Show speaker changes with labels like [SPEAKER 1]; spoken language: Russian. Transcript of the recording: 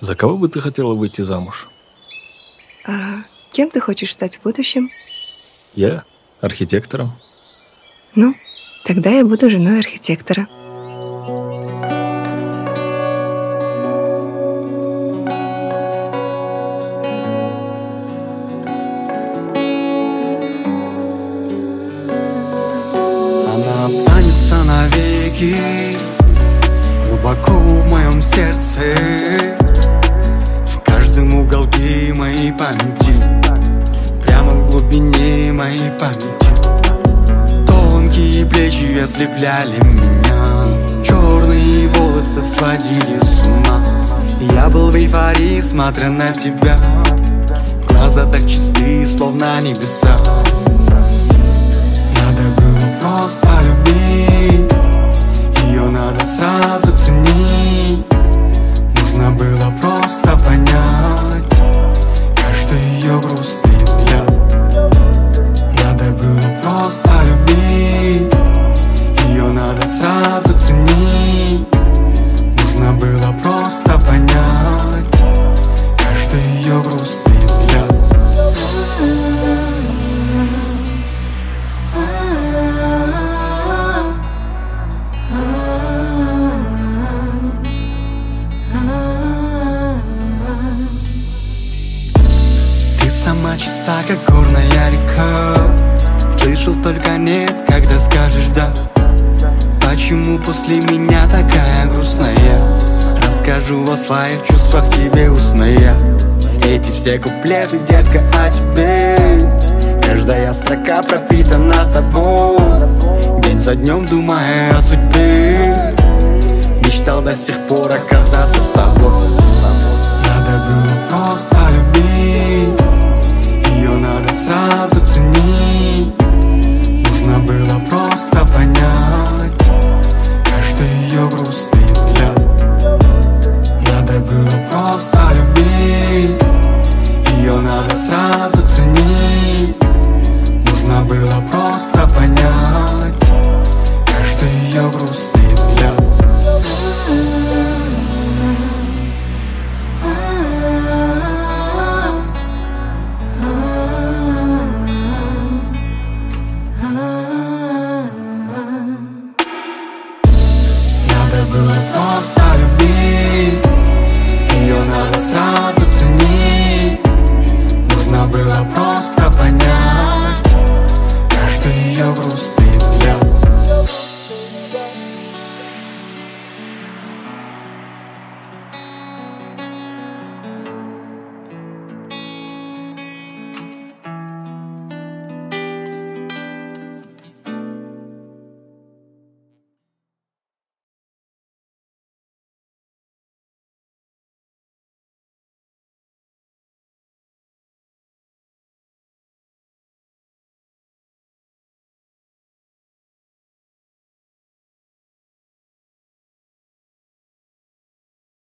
[SPEAKER 1] За кого бы ты хотела выйти замуж?
[SPEAKER 2] А кем ты хочешь стать в будущем?
[SPEAKER 1] Я? Архитектором.
[SPEAKER 2] Ну, тогда я буду женой архитектора.
[SPEAKER 3] Она останется навеки глубоко в моем сердце, в каждом уголке моей памяти, прямо в глубине моей памяти. Тонкие плечи ослепляли меня, черные волосы сводили с ума. Я был в эйфории, смотря на тебя, глаза так чистые, словно небеса. Надо было просто любить, ее надо сразу ценить. Нужно было просто понять каждый ее грустный взгляд. Надо было просто любить, ее надо сразу ценить. Нужно было просто понять каждый ее грустный взгляд. Ты сама чиста, как горная река. Слышал только нет, когда скажешь да. Почему после меня такая грустная? Расскажу о своих чувствах тебе устная. Эти все куплеты, детка, о тебе. Каждая строка пропитана тобой. День за днем думая о судьбе, мечтал до сих пор оказаться с тобой. Надо было просто любить, ее надо сразу ценить. Нужно было просто понять каждый ее грустный взгляд. Надо было просто любить, ее надо сразу ценить.